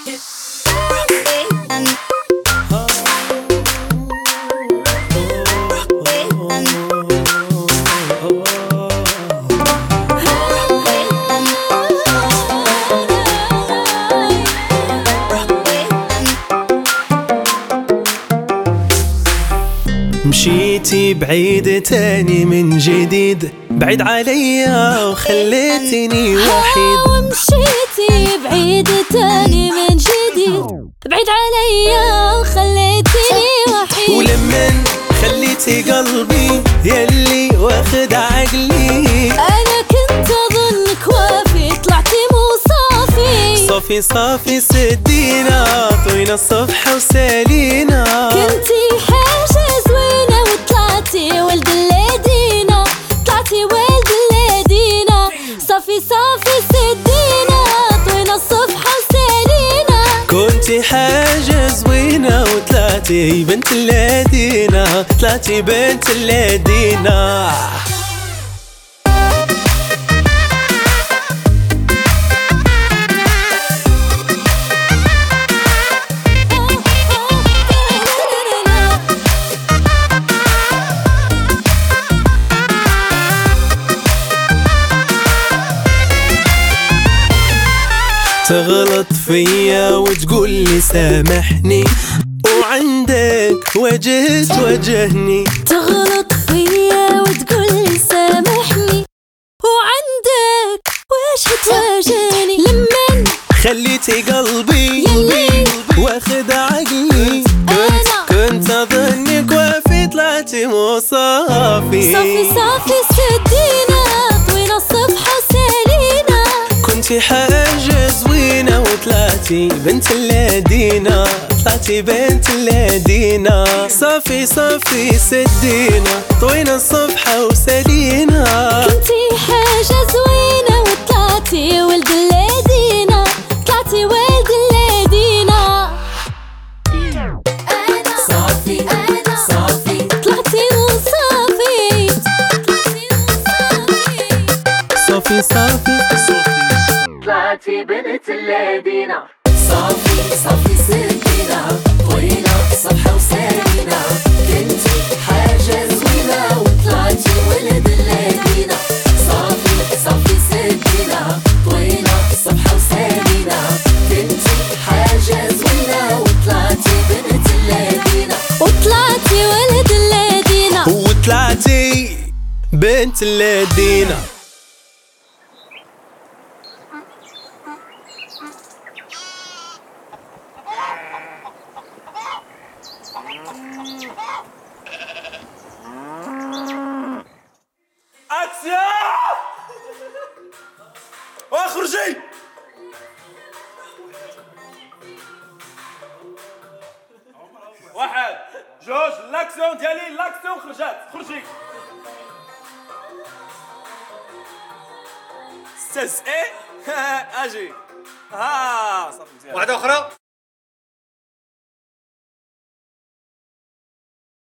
مشيتي بعيد تاني من جديد، بعيد عليا وخليتني وحيد. ومشيتي بعيد تاني من جديد، بعيد عليا وخليتني وحيد. ولمن خليتي قلبي يلي واخد عقلي، انا كنت اظنك وافي طلعتي مو صافي. صافي صافي سدينا طوينا الصفحة وسالينا. كنتي حاجة زوينة وطلعتي ولد الليدينا، طلعتي ولد الليدينا. صافي صافي سدينا طوينا الصفحة وسالينا. كنتي حاجة زوينة وطلعتي بنت الليدينا، طلعتي بنت الليدينا. تغلط فيا وتقول لي سامحني، وعندك وجه توجهني. تغلط فيا وتقول لي سامحني، وعندك وش تواجهني. لمن خليتي قلبي يلي واخد عقلي، كنت اظنك وافي طلعتي مو صافي. صافي صافي سدينا طوينا الصفحة وسالينا. كنتي حاجة زوينة وطلعتي بنت الليدينا، طلعتي بنت الليدينا. صافي صافي سدينا طوينا الصفحة وسالينا. كنتي حاجة زوينة وطلعتي ولد الليدينا، طلعتي ولد الليدينا. أنا صافي أنا صافي طلعتي مو صافي. صافي صافي طلعتي بنت الليدينا. صافي صافي سدينا طوينا الصفحة وسالينا. كنتي حاجة زوينة وطلعتي ولد الليدينا. صافي صافي سدينا طوينا الصفحة وسالينا. كنتي حاجة زوينة وطلعتي بنت الليدينا، وطلعتي ولد الليدينا، وطلعتي بنت الليدينا. اكسيون واخرجي. واحد جوج لاكسيون ديالي لاكسيون خرجات خرجي. استاذ ايه اجي ها صافي مزيان. واحدة أخرى.